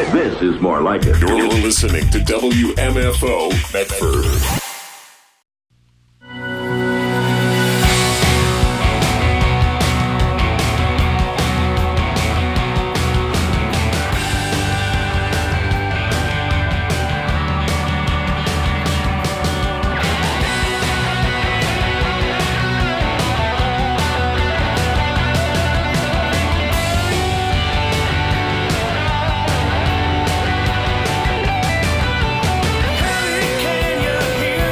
This is more like it. You're listening to WMFO Medford. Can you hear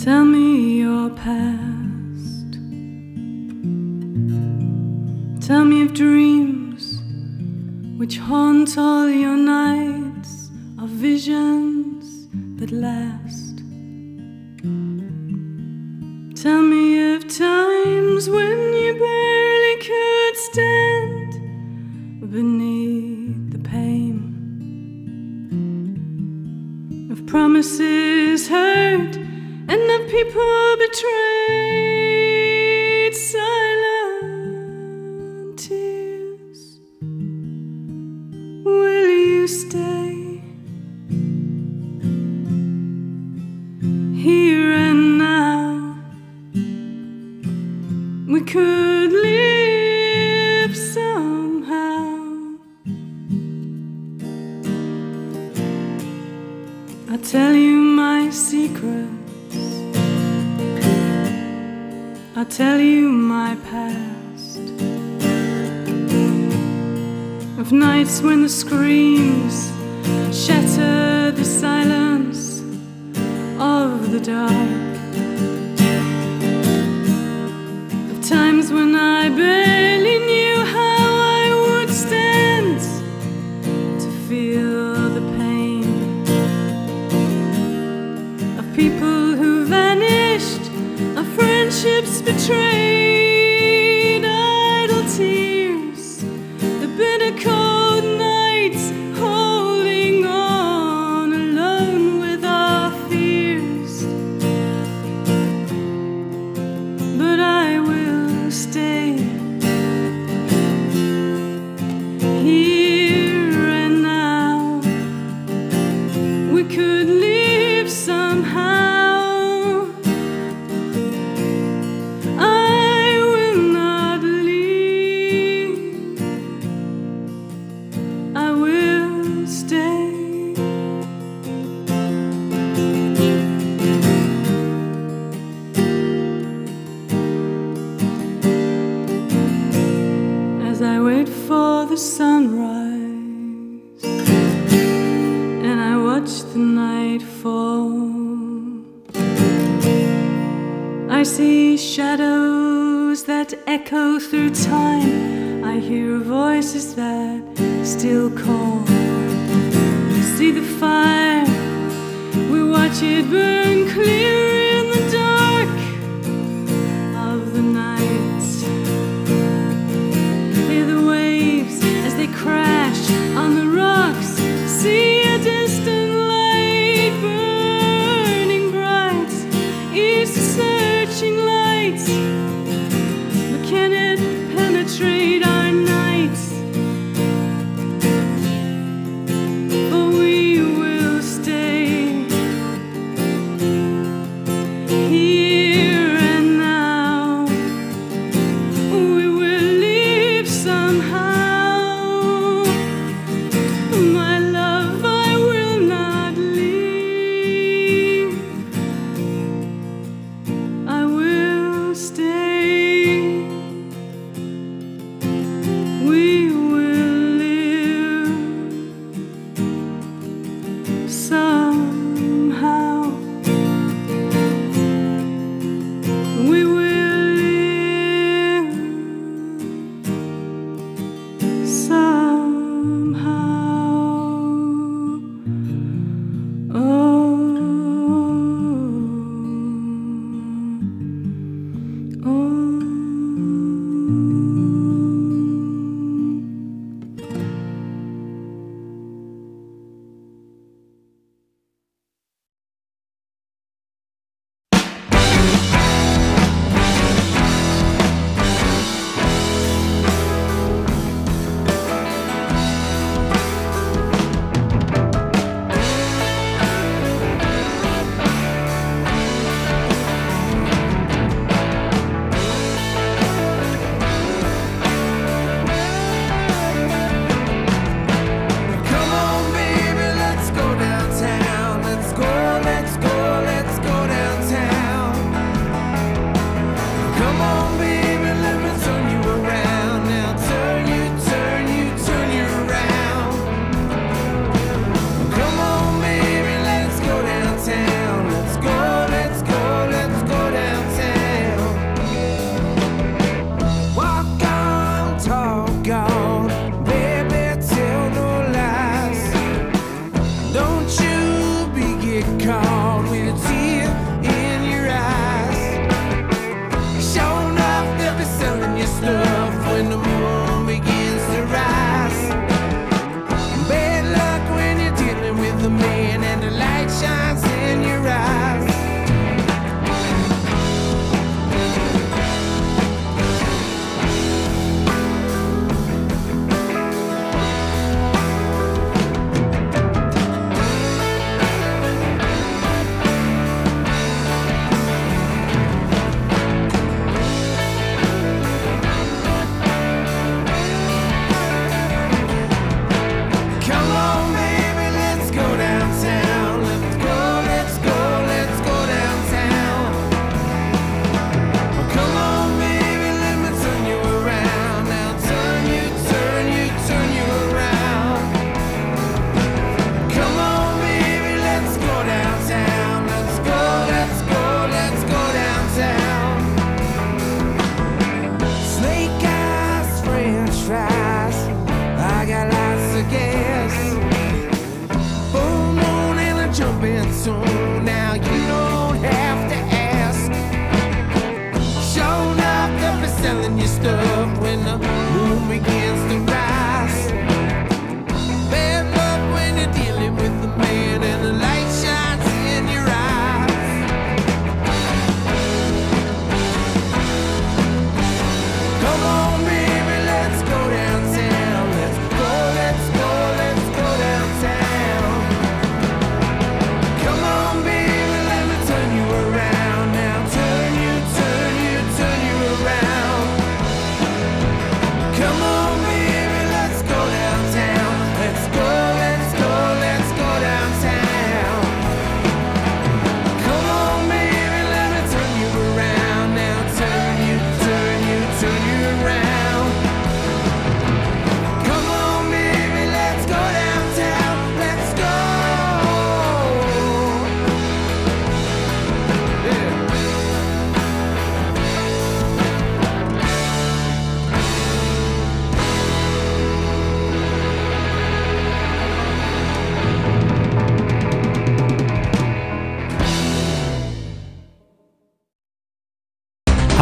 Tell me your past. Tell me of dreams which haunt all your nights, of visions that last. Tell me of times when you barely could stand beneath the pain of promises heard and of people betrayed. Silent tears, will you stay here and now? We could live somehow. I'll tell you my secrets, I'll tell you my past, of nights when the screams shatter the silence of the dark, of times when I barely knew how I would stand to feel the pain of people who vanished, of friendships betrayed, idle tears, the bitter cold nights, holding on alone with our fears. But I will stay here and now. We could live somehow. I wait for the sunrise and I watch the night fall. I see shadows that echo through time. I hear voices that still call. See the fire, we watch it burn clear in the dark of the night. Crash on the rocks, see a distant light burning bright. It's a searching light, but can it penetrate our nights? For we will stay here and now. We will live somehow.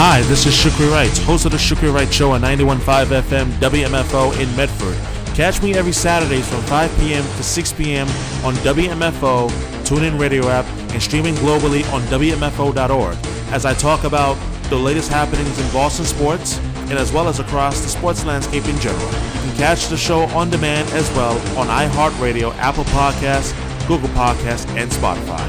Hi, this is Shukri Wright, host of the Shukri Wright Show on 91.5 FM WMFO in Medford. Catch me every Saturday from 5 p.m. to 6 p.m. on WMFO, TuneIn Radio app, and streaming globally on WMFO.org as I talk about the latest happenings in Boston sports and as well as across the sports landscape in general. You can catch the show on demand as well on iHeartRadio, Apple Podcasts, Google Podcasts, and Spotify.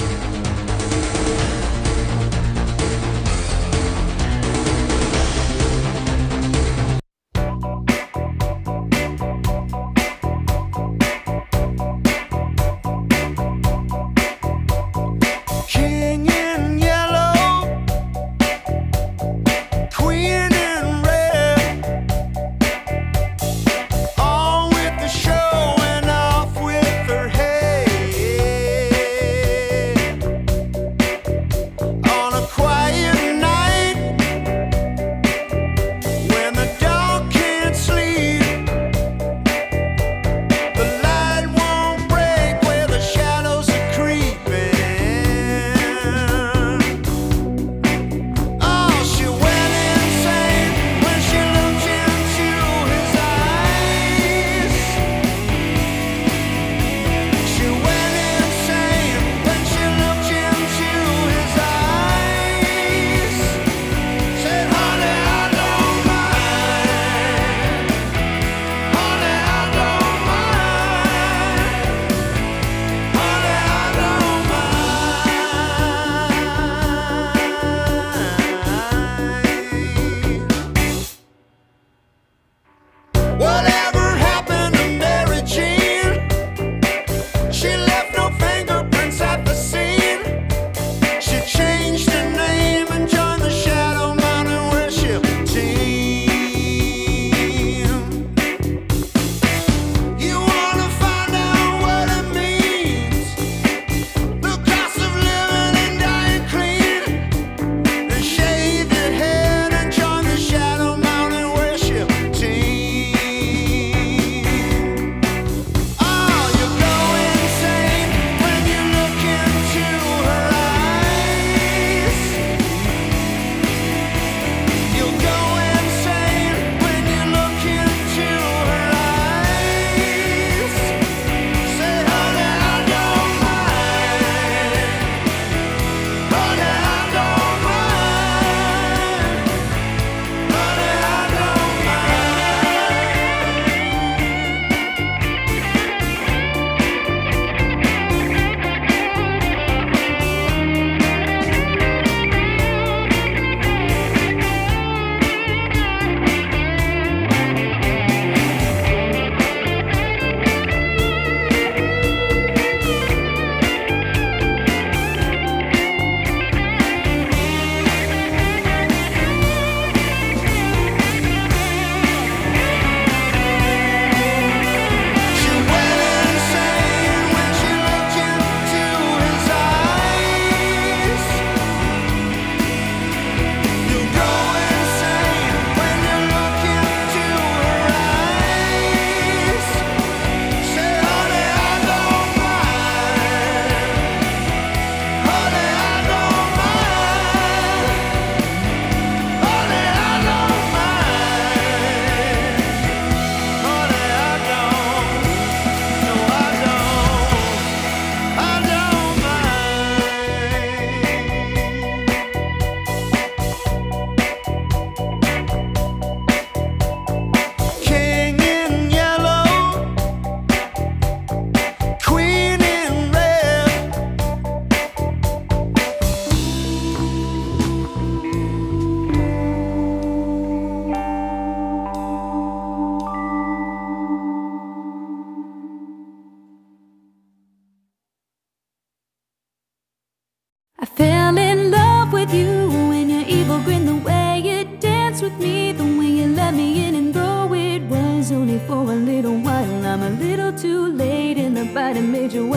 I fell in love with you when your evil grin, the way you danced with me, the way you let me in, and though it was only for a little while, I'm a little too late in the bite and made you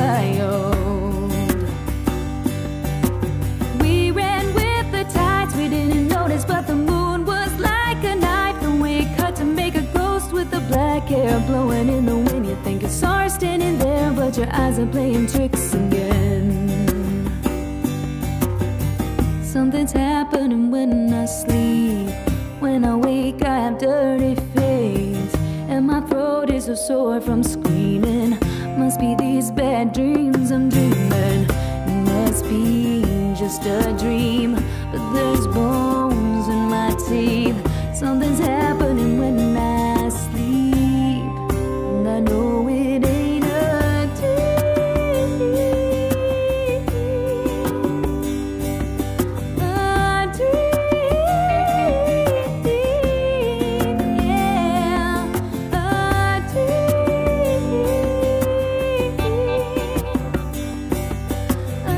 wild. We ran with the tides, we didn't notice, but the moon was like a knife, the way it cut to make a ghost with the black hair blowing in the wind. You think you saw her standing there, but your eyes are playing tricks again. Something's happening when I sleep. When I wake, I have dirty face, and my throat is so sore from screaming. Must be these bad dreams I'm dreaming. It must be just a dream, but there's bones in my teeth. Something's happening when I sleep, and I know it ain't a dream. A dream, yeah, a dream, a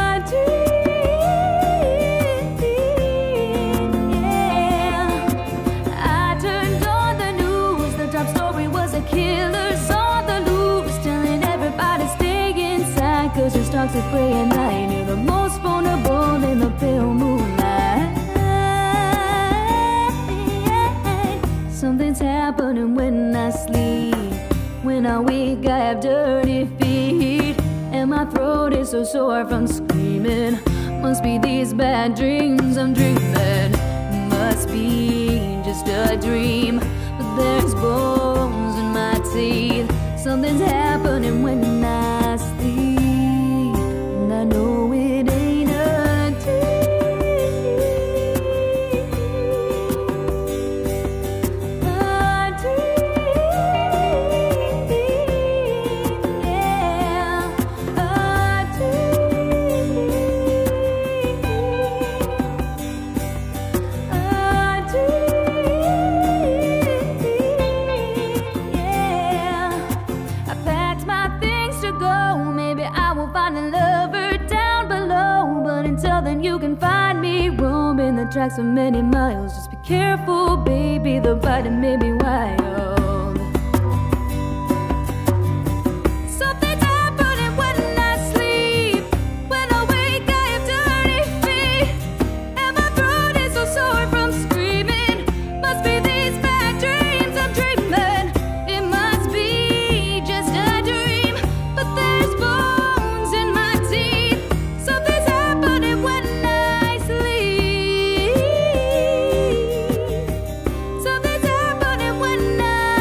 dream, yeah. I turned on the news, the top story was a killer's on the loose, telling everybody stay inside, cause there's talks of prey at night. You're the most vulnerable in the pale moonlight. Something's happening when I sleep. When I wake, I have dirty feet, and my throat is so sore from screaming. Must be these bad dreams I'm dreaming. Must be just a dream, but there's bones in my teeth. Something's happening when I sleep, and I know it ain't a dream. A dream, yeah, a dream. A dream, yeah. I packed my things to go. Maybe I will find a lover down below, but until then you can find me roaming the tracks for many miles. Just be careful, baby, the bite may be wild. Something's happening when I sleep. When I wake, I have dirty feet, and my throat is so sore from screaming. Must be these bad dreams I'm dreaming. It must be just a dream, but there's bones in my teeth. Something's happening when I sleep. Something's happening when I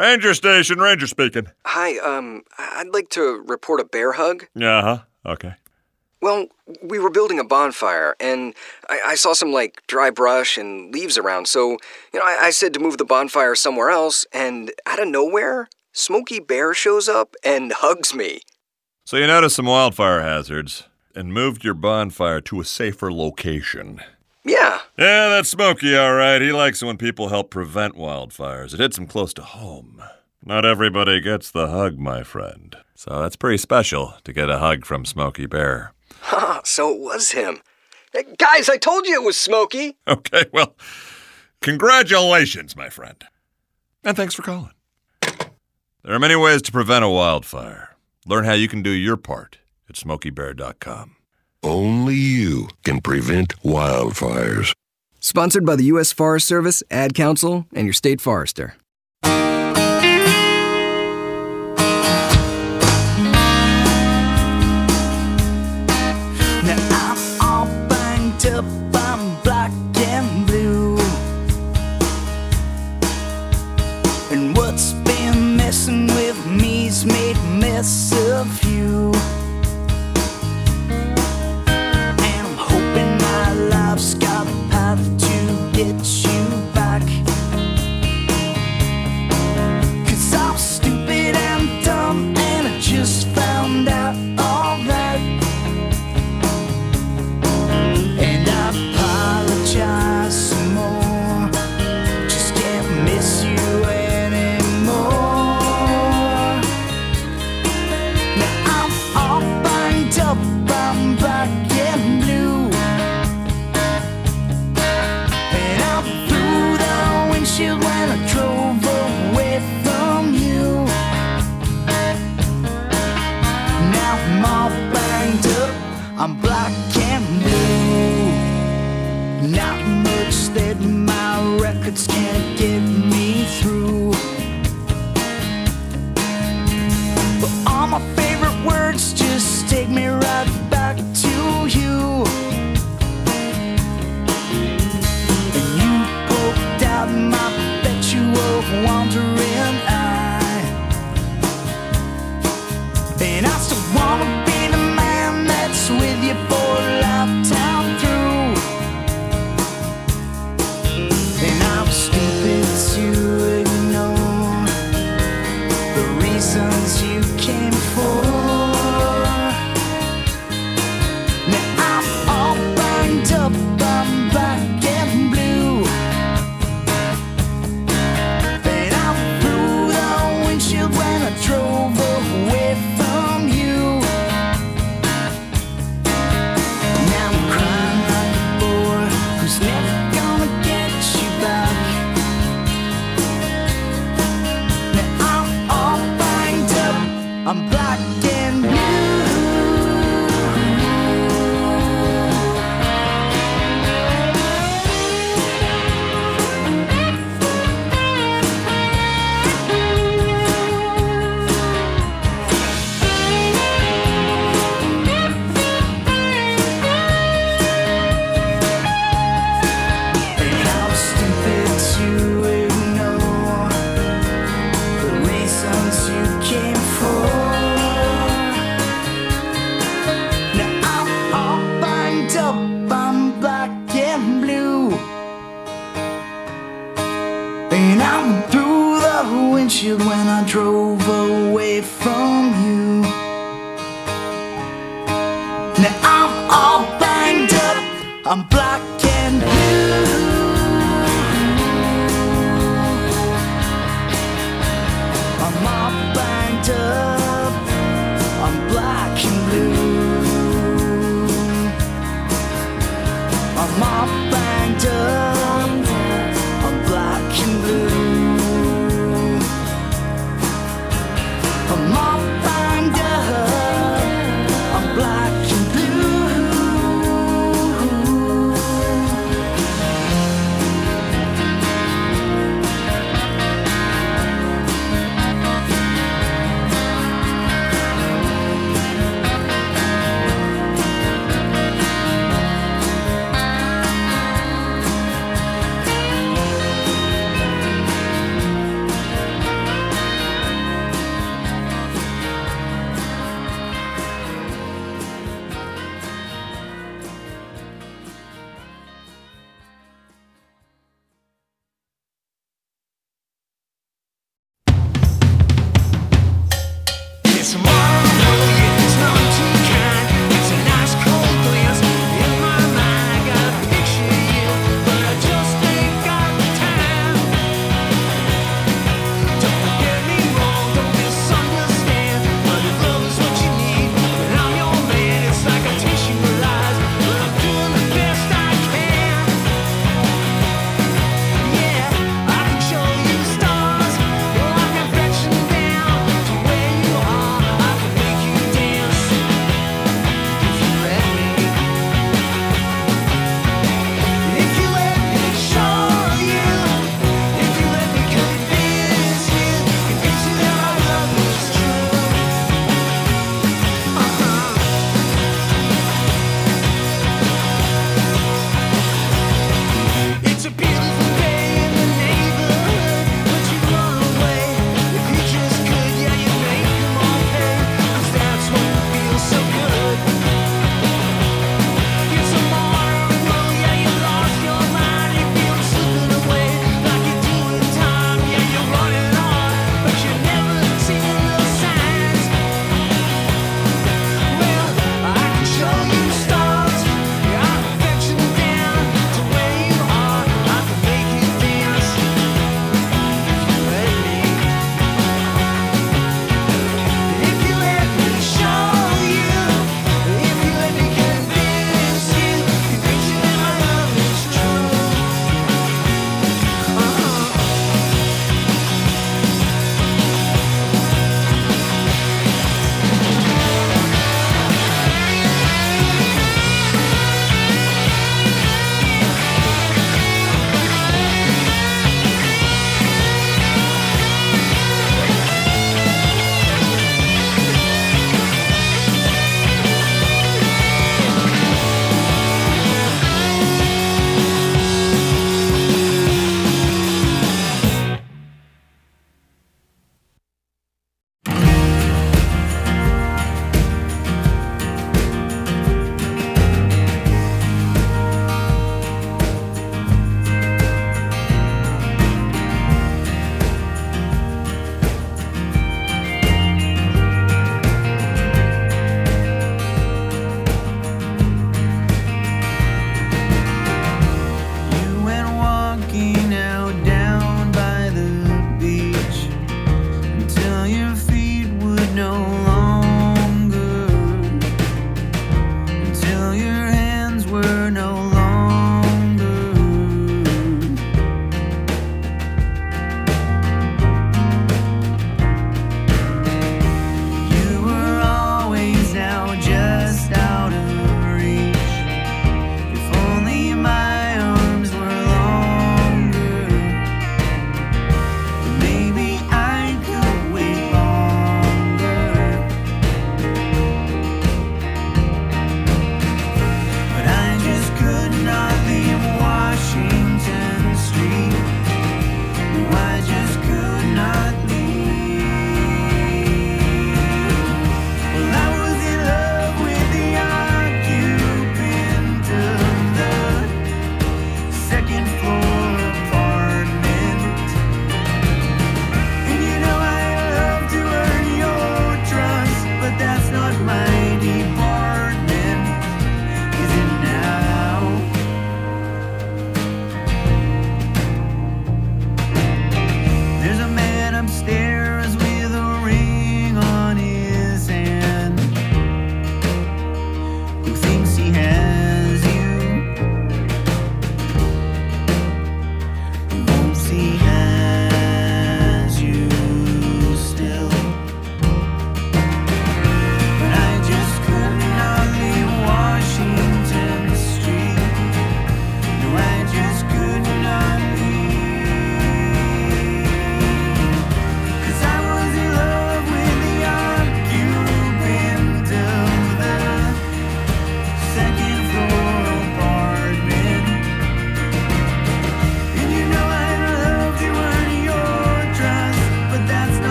Ranger station, Ranger speaking. Hi, I'd like to report a bear hug. Okay. Well, we were building a bonfire, and I saw some, dry brush and leaves around, so, I said to move the bonfire somewhere else, and out of nowhere, Smokey Bear shows up and hugs me. So you noticed some wildfire hazards and moved your bonfire to a safer location. Yeah. Yeah, that's Smokey, all right. He likes it when people help prevent wildfires. It hits him close to home. Not everybody gets the hug, my friend. So that's pretty special to get a hug from Smokey Bear. So it was him. Hey, guys, I told you it was Smokey. Okay, well, congratulations, my friend. And thanks for calling. There are many ways to prevent a wildfire. Learn how you can do your part at SmokeyBear.com. Only you can prevent wildfires. Sponsored by the U.S. Forest Service, Ad Council, and your state forester. Now I'm all banged up, I'm black and blue. And what's been messing with me's made a mess of you. And I'm hoping my life's got a path to get you back. 'Cause I'm stupid and dumb, and I just found out all that. And I apologize some more, just can't miss you anymore. Now I'm all banged up, I'm black and blue. And I'm through the windshield when I drove away from you. Now I'm all banged up, I'm black and blue. Not much that my records can't get me through. But all my favorite words just take me right back to you. And you poked out my perpetual wandering eye. And I still wanna be the man that's with you for a lifetime through. And I'm stupid to ignore the reasons you came for. Now I'm all banged up, I'm black and blue. And I'm through the windshield when I drove away from you. Now I'm crying like a boy who's never gonna get you back. Now I'm all banged up, I'm black and blue. And I'm stupid to ignore the reasons you came for. Now I'm all banged up, I'm black and blue. And I'm through the windshield when I drove away from you. Now I'm all banged up, I'm black and blue. I'm all banged up, I'm black and blue. I'm all banged up, I'm black and blue. I'm all banged up, I'm black and blue.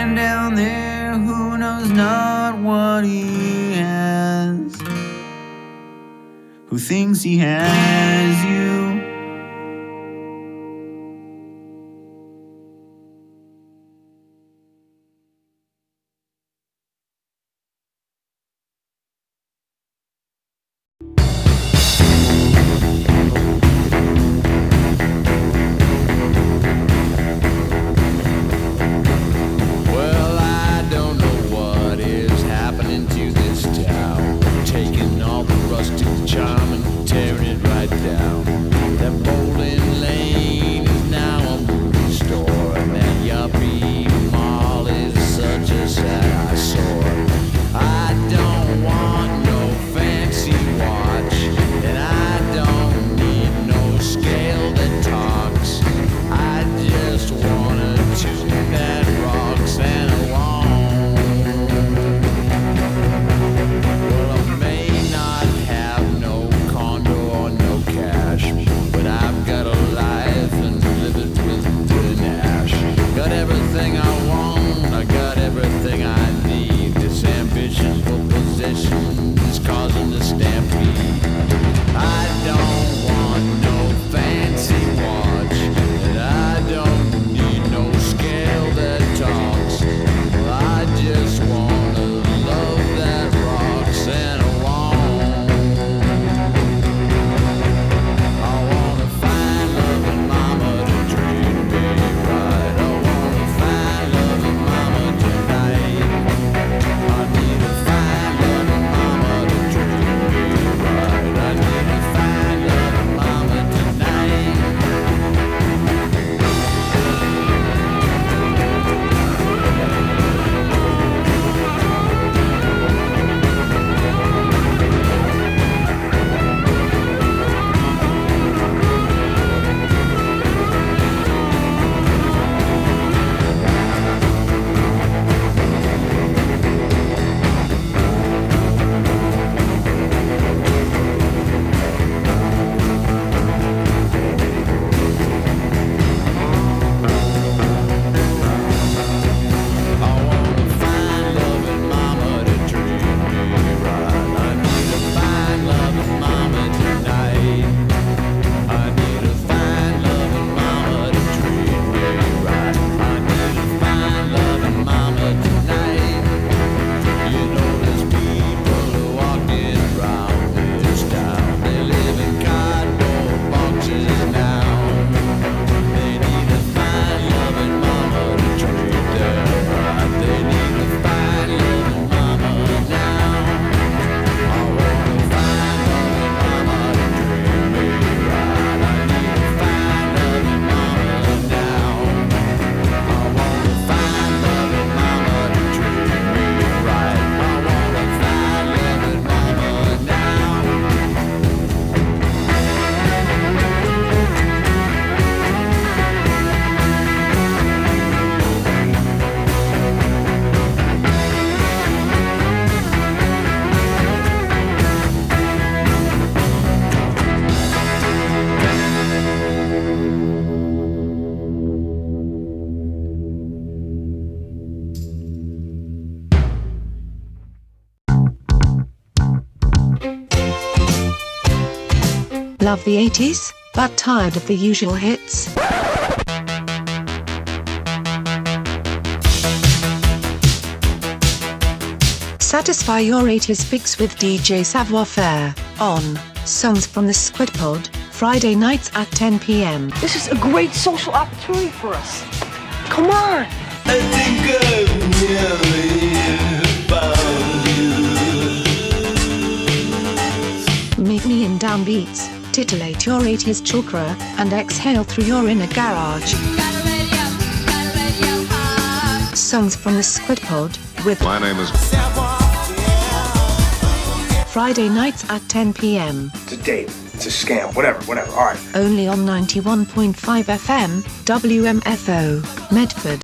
man down there who knows not what he has, who thinks he has you. Love the 80s, but tired of the usual hits? Satisfy your 80s fix with DJ Savoir Faire on Songs from the Squid Pod, Friday nights at 10 p.m. This is a great social opportunity for us. Come on! I think I've nearly found you. Meet me in downbeats, titillate your 80s chakra, and exhale through your inner garage. Songs from the Squid Pod, with My name is... Friday nights at 10 p.m. It's a date. It's a scam. Whatever. All right. Only on 91.5 FM, WMFO, Medford.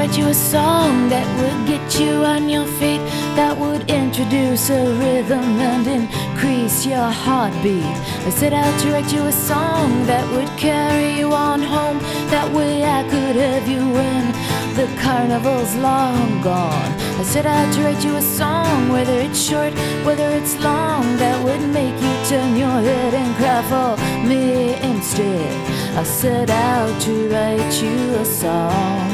write you a song that would get you on your feet, that would introduce a rhythm and increase your heartbeat. I set out to write you a song that would carry you on home. That way I could have you when the carnival's long gone. I set out to write you a song, whether it's short, whether it's long, that would make you turn your head and cry for me instead. I set out to write you a song.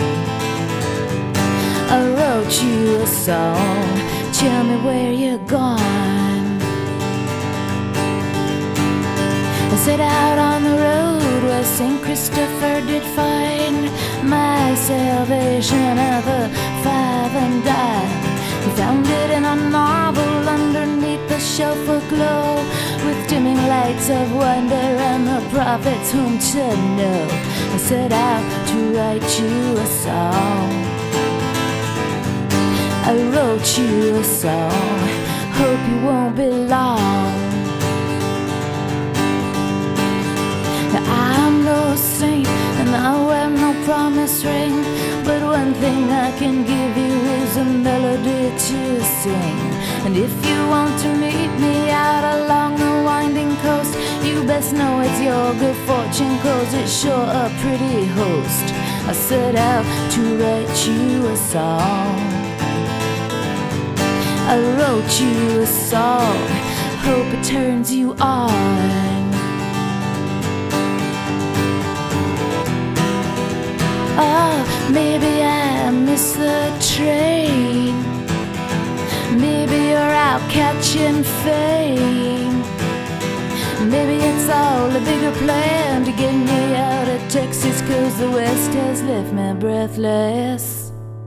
I wrote you a song. Tell me where you're gone. I set out on the road where St. Christopher did find my salvation at the 5 and dime. He found it in a novel underneath the shelf aglow, with dimming lights of wonder and the prophets whom to know. I set out to write you a song. I wrote you a song. Hope you won't be long. I'm no saint and I wear no promise ring, but one thing I can give you is a melody to sing. And if you want to meet me out along the winding coast, you best know it's your good fortune, 'cause it's sure a pretty host. I set out to write you a song. I wrote you a song. Hope it turns you on. Oh, maybe I missed the train. Maybe you're out catching fame. Maybe it's all a bigger plan to get me out of Texas, 'cause the West has left me breathless.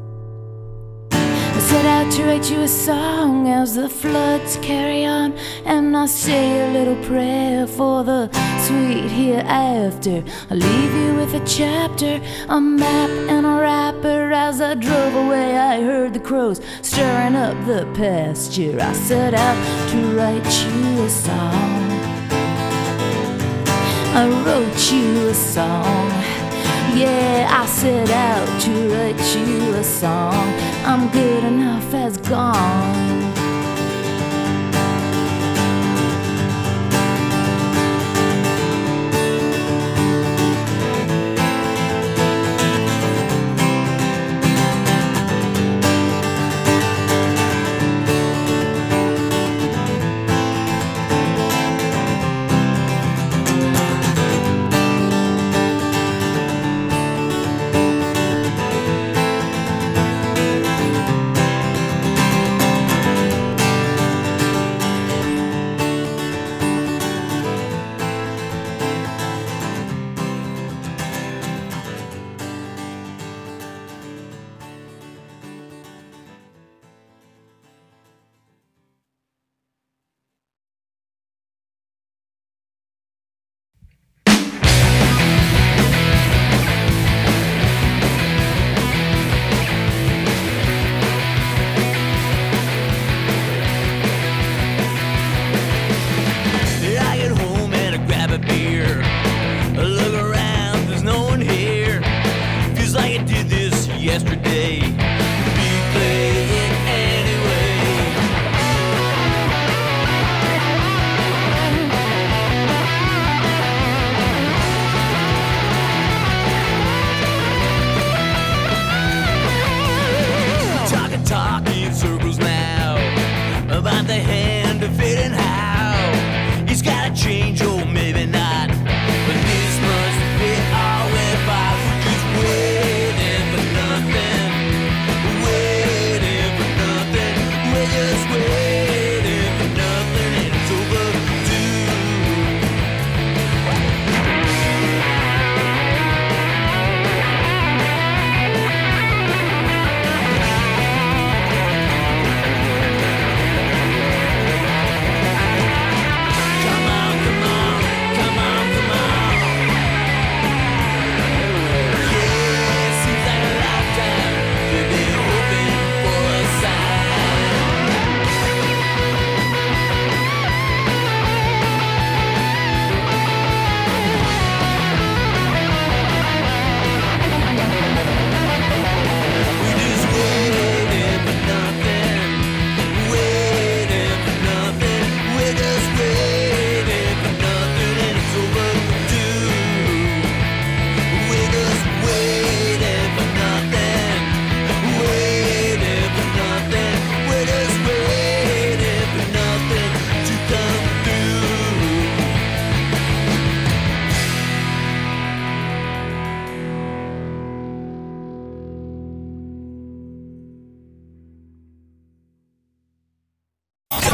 I set out to write you a song as the floods carry on, and I say a little prayer for the sweet hereafter. I leave you with a chapter, a map and a wrapper. As I drove away I heard the crows stirring up the pasture. I set out to write you a song. I wrote you a song. Yeah, I set out to write you a song. I'm good enough as gone.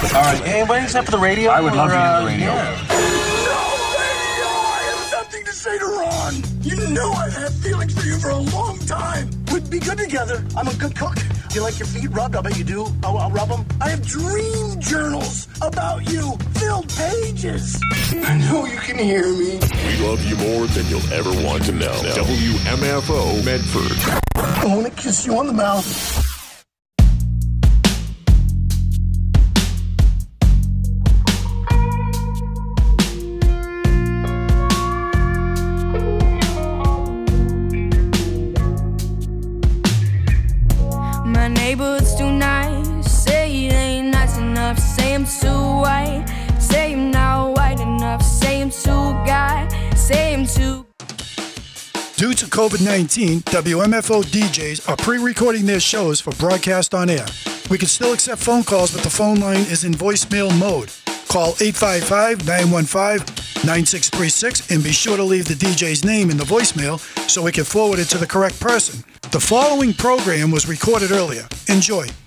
All right, anybody except for the radio? I would love to hear the radio. Yeah. I have something to say to Ron. You know I've had feelings for you for a long time. We'd be good together. I'm a good cook. Do you like your feet rubbed? I bet you do. I'll rub them. I have dream journals about you. Filled pages. I know you can hear me. We love you more than you'll ever want to know. WMFO Medford. I want to kiss you on the mouth. My neighborhood's too nice. Say it ain't nice enough. Say I'm too white. Say I'm not white enough. Say I'm too guy. Say I'm too. Due to COVID-19, WMFO DJs are pre-recording their shows for broadcast on air. We can still accept phone calls, but the phone line is in voicemail mode. Call 855-915-9636 and be sure to leave the DJ's name in the voicemail so we can forward it to the correct person. The following program was recorded earlier. Enjoy.